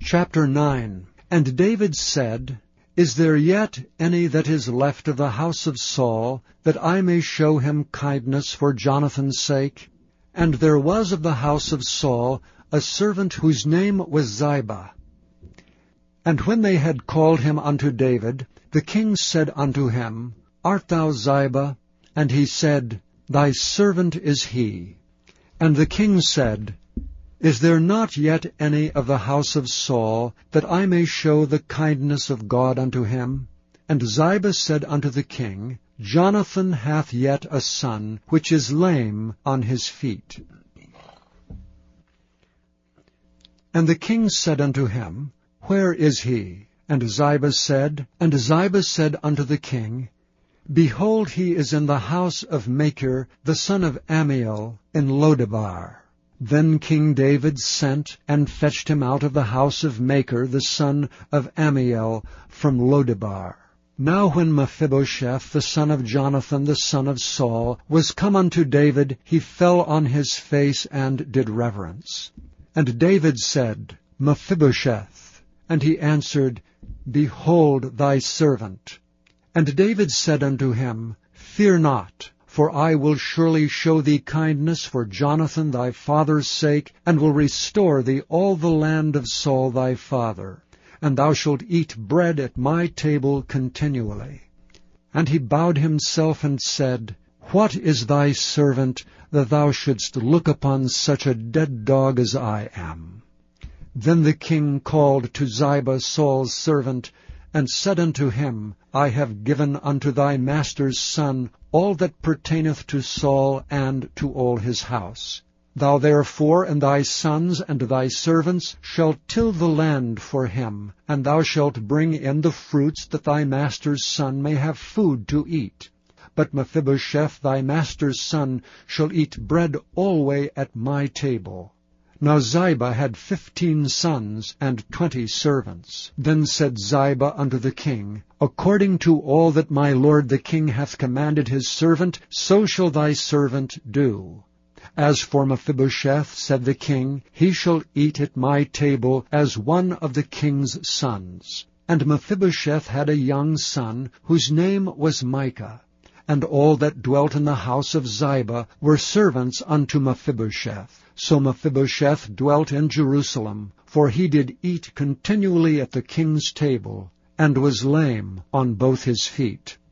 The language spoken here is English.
Chapter 9. And David said, Is there yet any that is left of the house of Saul, that I may show him kindness for Jonathan's sake? And there was of the house of Saul a servant whose name was Ziba. And when they had called him unto David, the king said unto him, Art thou Ziba? And he said, Thy servant is he. And the king said, Is there not yet any of the house of Saul, that I may show the kindness of God unto him? And Ziba said unto the king, Jonathan hath yet a son, which is lame on his feet. And the king said unto him, Where is he? And Ziba said unto the king, Behold, he is in the house of Machir, the son of Ammiel, in Lodebar. Then King David sent and fetched him out of the house of Machir, the son of Ammiel, from Lodebar. Now when Mephibosheth, the son of Jonathan, the son of Saul, was come unto David, he fell on his face and did reverence. And David said, Mephibosheth. And he answered, Behold thy servant. And David said unto him, Fear not, for I will surely show thee kindness for Jonathan thy father's sake, and will restore thee all the land of Saul thy father. And thou shalt eat bread at my table continually. And he bowed himself and said, What is thy servant, that thou shouldst look upon such a dead dog as I am? Then the king called to Ziba Saul's servant, and said unto him, I have given unto thy master's son all that pertaineth to Saul and to all his house. Thou therefore and thy sons and thy servants shall till the land for him, and thou shalt bring in the fruits, that thy master's son may have food to eat. But Mephibosheth thy master's son shall eat bread alway at my table. Now Ziba had 15 sons and 20 servants. Then said Ziba unto the king, According to all that my lord the king hath commanded his servant, so shall thy servant do. As for Mephibosheth, said the king, he shall eat at my table as one of the king's sons. And Mephibosheth had a young son, whose name was Micah. And all that dwelt in the house of Ziba were servants unto Mephibosheth. So Mephibosheth dwelt in Jerusalem, for he did eat continually at the king's table, and was lame on both his feet.